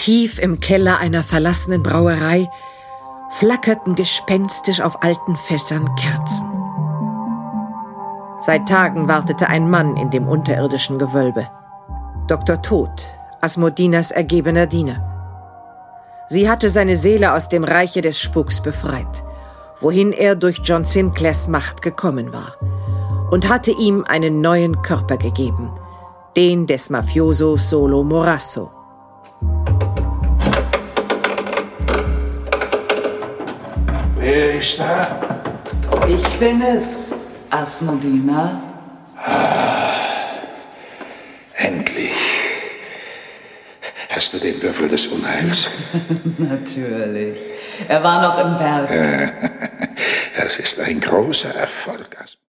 Tief im Keller einer verlassenen Brauerei flackerten gespenstisch auf alten Fässern Kerzen. Seit Tagen wartete ein Mann in dem unterirdischen Gewölbe. Dr. Tod, Asmodinas ergebener Diener. Sie hatte seine Seele aus dem Reiche des Spuks befreit, wohin er durch John Sinclairs Macht gekommen war, und hatte ihm einen neuen Körper gegeben, den des Mafioso Solo Morasso. Wer ist da? Ich bin es, Asmodina. Endlich. Hast du den Würfel des Unheils? Natürlich. Er war noch im Berg. Das ist ein großer Erfolg.